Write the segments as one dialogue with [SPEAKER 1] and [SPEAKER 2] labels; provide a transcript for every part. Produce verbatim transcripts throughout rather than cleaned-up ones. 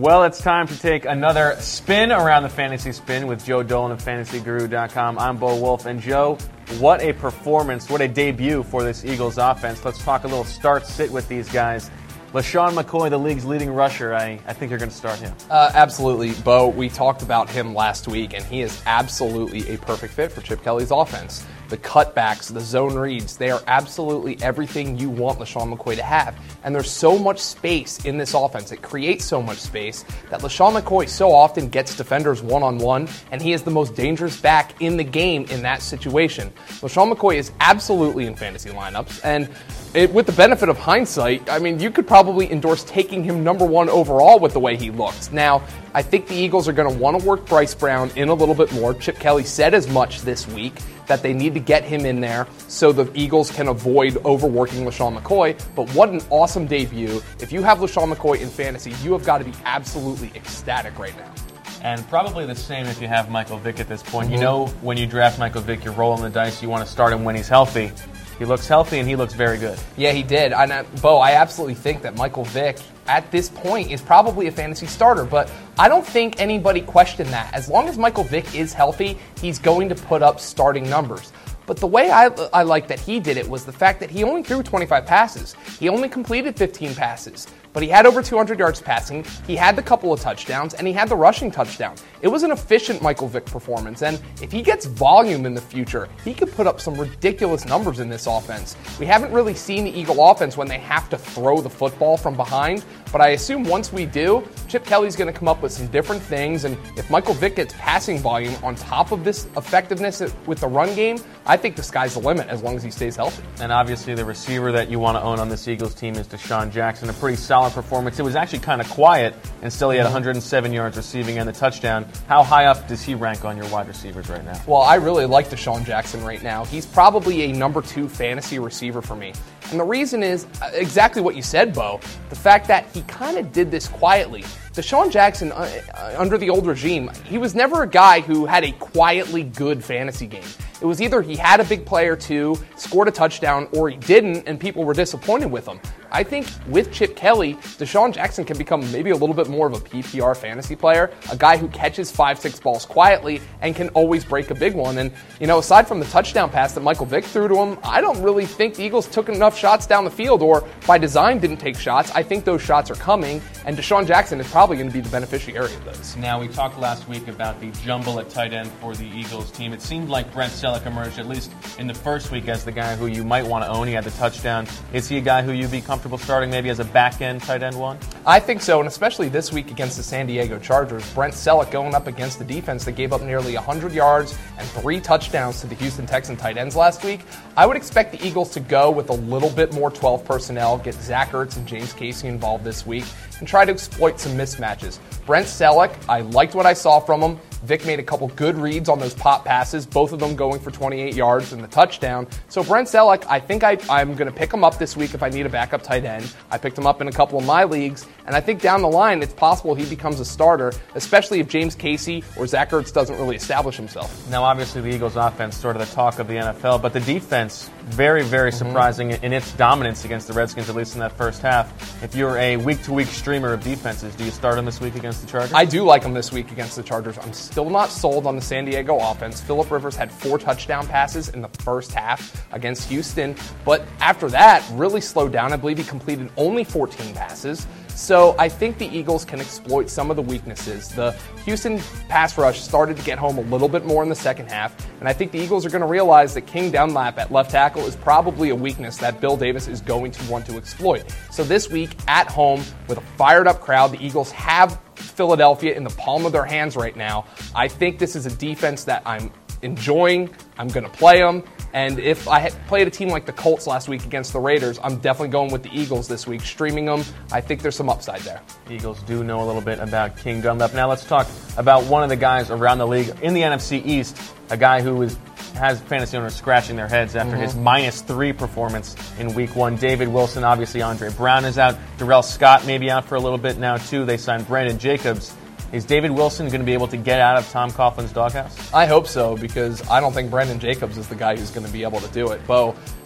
[SPEAKER 1] Well, it's time to take another spin around the Fantasy Spin with Joe Dolan of fantasy guru dot com. I'm Bo Wolf. And Joe, what a performance, what a debut for this Eagles offense. Let's talk a little start-sit with these guys. LeSean McCoy, the league's leading rusher, I, I think you're going to start him.
[SPEAKER 2] Uh, absolutely, Bo. We talked about him last week, and he is absolutely a perfect fit for Chip Kelly's offense. The cutbacks, the zone reads, they are absolutely everything you want LeSean McCoy to have. And there's so much space in this offense. It creates so much space that LeSean McCoy so often gets defenders one-on-one, and he is the most dangerous back in the game in that situation. LeSean McCoy is absolutely in fantasy lineups, and it, with the benefit of hindsight, I mean, you could probably endorse taking him number one overall with the way he looks. Now, I think the Eagles are going to want to work Bryce Brown in a little bit more. Chip Kelly said as much this week that they need to get him in there so the Eagles can avoid overworking LeSean McCoy. But what an awesome debut. If you have LeSean McCoy in fantasy, you have got to be absolutely ecstatic right now.
[SPEAKER 1] And probably the same if you have Michael Vick at this point.
[SPEAKER 2] Mm-hmm.
[SPEAKER 1] You know when you draft Michael Vick, you're rolling the dice. You want to start him when he's healthy. He looks healthy, and he looks very good.
[SPEAKER 2] Yeah, he did. And, uh, Bo, I absolutely think that Michael Vick, at this point, is probably a fantasy starter. But I don't think anybody questioned that. As long as Michael Vick is healthy, he's going to put up starting numbers. But the way I, I like that he did it was the fact that he only threw twenty-five passes. He only completed fifteen passes. But he had over two hundred yards passing, he had the couple of touchdowns, and he had the rushing touchdown. It was an efficient Michael Vick performance, and if he gets volume in the future, he could put up some ridiculous numbers in this offense. We haven't really seen the Eagle offense when they have to throw the football from behind, but I assume once we do, Chip Kelly's going to come up with some different things, and if Michael Vick gets passing volume on top of this effectiveness with the run game, I think the sky's the limit as long as he stays healthy.
[SPEAKER 1] And obviously the receiver that you want to own on this Eagles team is DeSean Jackson, a pretty solid performance. It was actually kind of quiet, and still he had one hundred seven yards receiving and the touchdown. How high up does he rank on your wide receivers right now?
[SPEAKER 2] Well, I really like DeSean Jackson right now. He's probably a number two fantasy receiver for me. And the reason is exactly what you said, Bo. The fact that he kind of did this quietly. DeSean Jackson, uh, under the old regime, he was never a guy who had a quietly good fantasy game. It was either he had a big play or two, scored a touchdown, or he didn't, and people were disappointed with him. I think with Chip Kelly, DeSean Jackson can become maybe a little bit more of a P P R fantasy player, a guy who catches five, six balls quietly and can always break a big one. And, you know, aside from the touchdown pass that Michael Vick threw to him, I don't really think the Eagles took enough shots down the field, or by design didn't take shots. I think those shots are coming, and DeSean Jackson is probably going to be the beneficiary of those.
[SPEAKER 1] Now, we talked last week about the jumble at tight end for the Eagles team. It seemed like Brent Selleck emerged, at least in the first week, as the guy who you might want to own. He had the touchdown. Is he a guy who you'd be comfortable starting maybe as a back-end tight end one?
[SPEAKER 2] I think so, and especially this week against the San Diego Chargers. Brent Selleck going up against the defense that gave up nearly one hundred yards and three touchdowns to the Houston Texans tight ends last week. I would expect the Eagles to go with a little bit more twelve personnel, get Zach Ertz and James Casey involved this week, and try to exploit some mismatches. Brent Selleck, I liked what I saw from him. Vic made a couple good reads on those pop passes, both of them going for twenty-eight yards and the touchdown. So Brent Selleck, I think I, I'm going to pick him up this week if I need a backup tight end. I picked him up in a couple of my leagues, and I think down the line it's possible he becomes a starter, especially if James Casey or Zach Ertz doesn't really establish himself.
[SPEAKER 1] Now, obviously, the Eagles' offense sort of the talk of the N F L, but the defense, very, very mm-hmm. surprising in its dominance against the Redskins, at least in that first half. If you're a week-to-week streamer of defenses, do you start him this week against the Chargers?
[SPEAKER 2] I do like him this week against the Chargers. I'm still not sold on the San Diego offense. Phillip Rivers had four touchdown passes in the first half against Houston, but after that, really slowed down. I believe he completed only fourteen passes. So I think the Eagles can exploit some of the weaknesses. The Houston pass rush started to get home a little bit more in the second half, and I think the Eagles are going to realize that King Dunlap at left tackle is probably a weakness that Bill Davis is going to want to exploit. So this week, at home, with a fired-up crowd, the Eagles have Philadelphia in the palm of their hands right now. I think this is a defense that I'm enjoying. I'm going to play them. And if I had played a team like the Colts last week against the Raiders, I'm definitely going with the Eagles this week, streaming them. I think there's some upside there.
[SPEAKER 1] Eagles do know a little bit about King Dunlap. Now let's talk about one of the guys around the league in the N F C East, a guy who is has fantasy owners scratching their heads after mm-hmm. his minus three performance in week one. David Wilson, obviously Andre Brown is out. Darrell Scott may be out for a little bit now, too. They signed Brandon Jacobs. Is David Wilson going to be able to get out of Tom Coughlin's doghouse?
[SPEAKER 2] I hope so, because I don't think Brandon Jacobs is the guy who's going to be able to do it. Bo,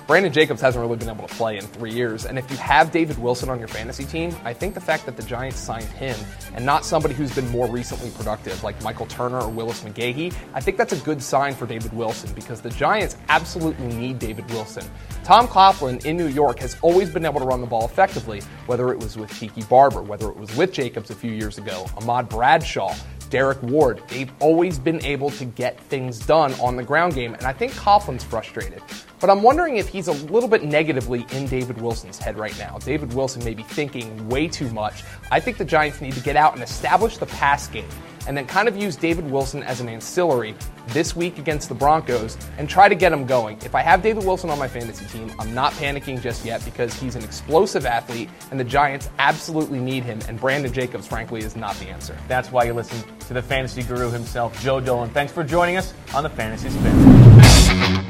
[SPEAKER 2] Brandon Jacobs hasn't really been able to play in three years, and if you have David Wilson on your fantasy team, I think the fact that the Giants signed him and not somebody who's been more recently productive like Michael Turner or Willis McGahee, I think that's a good sign for David Wilson because the Giants absolutely need David Wilson. Tom Coughlin in New York has always been able to run the ball effectively, whether it was with Tiki Barber, whether it was with Jacobs a few years ago, Ahmad Bradshaw, Derek Ward. They've always been able to get things done on the ground game, and I think Coughlin's frustrated. But I'm wondering if he's a little bit negatively in David Wilson's head right now. David Wilson may be thinking way too much. I think the Giants need to get out and establish the pass game, and then kind of use David Wilson as an ancillary this week against the Broncos and try to get him going. If I have David Wilson on my fantasy team, I'm not panicking just yet because he's an explosive athlete and the Giants absolutely need him, and Brandon Jacobs, frankly, is not the answer.
[SPEAKER 1] That's why you listen to the fantasy guru himself, Joe Dolan. Thanks for joining us on the Fantasy Spin.